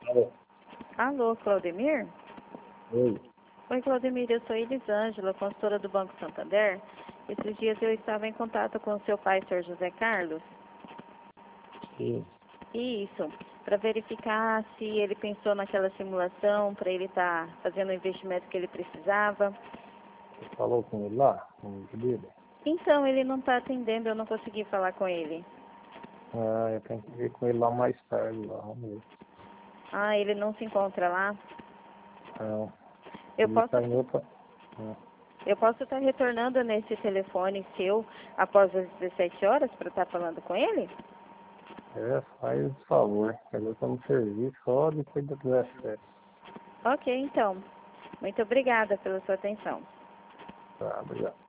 Alô? Alô, Claudemir? Oi. Oi, Claudemir, eu sou Elisângela, consultora do Banco Santander. Esses dias eu estava em contato com o seu pai, Sr. José Carlos. Sim. Isso, para verificar se ele pensou naquela simulação, para ele estar fazendo o investimento que ele precisava. Você falou com ele lá, com o dele? Então, ele não está atendendo, eu não consegui falar com ele. Ah, eu tenho que ver com ele lá mais tarde, lá, vamos ver. Ah, ele não se encontra lá? Não, Eu ele posso está em outra... Ah, eu posso estar retornando nesse telefone seu após as 17 horas para estar falando com ele? faz o favor. Eu estou no serviço só depois das 17. Ok, então. Muito obrigada pela sua atenção. Tá, obrigado.